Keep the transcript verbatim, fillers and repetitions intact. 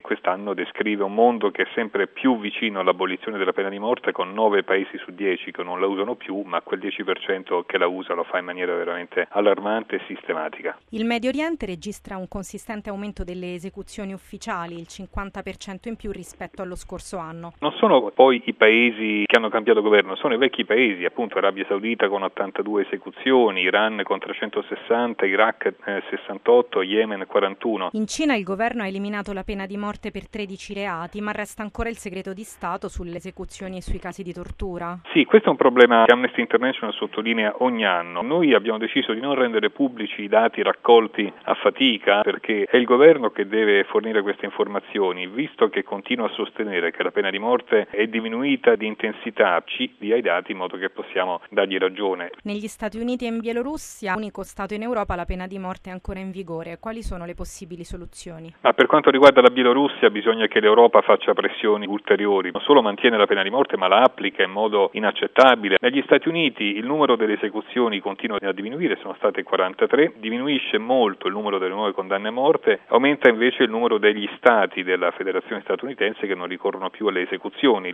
quest'anno descrive un mondo che è sempre più vicino all'abolizione della pena di morte, con nove paesi su dieci che non la usano più, ma quel dieci per cento che la usa lo fa in maniera veramente allarmante e sistematica. Il Medio Oriente registra un consistente aumento delle esecuzioni ufficiali, il cinquanta per cento in più rispetto allo scorso anno. Non sono poi i paesi che hanno cambiato governo, sono i vecchi paesi, appunto Arabia Saudita con ottantadue esecuzioni, Iran con trecentosessanta, Iraq eh, sessantotto, Yemen quarantuno. In Cina il governo ha eliminato la pena di morte per tredici reati, ma resta ancora il segreto di Stato sulle esecuzioni e sui casi di tortura. Sì, questo è un problema che Amnesty International sottolinea ogni anno. Noi abbiamo deciso di non rendere pubblici i dati raccolti a fatica, perché è il governo che deve fornire queste informazioni, visto che continua a sostenere che la pena di morte è diminuita di intensità. Ci dia i dati in modo che possiamo dargli ragione. Negli Stati Uniti e in Bielorussia, unico Stato in Europa, la pena di morte è ancora in vigore. Quali sono le possibili soluzioni? Ma per quanto riguarda la Bielorussia bisogna che l'Europa faccia pressioni ulteriori, non solo mantiene la pena di morte ma la applica in modo inaccettabile. Negli Stati Uniti il numero delle esecuzioni continua a diminuire, sono state quarantatré, diminuisce molto il numero delle nuove condanne a morte, aumenta invece il numero degli stati della Federazione statunitense che non ricorrono più alle esecuzioni.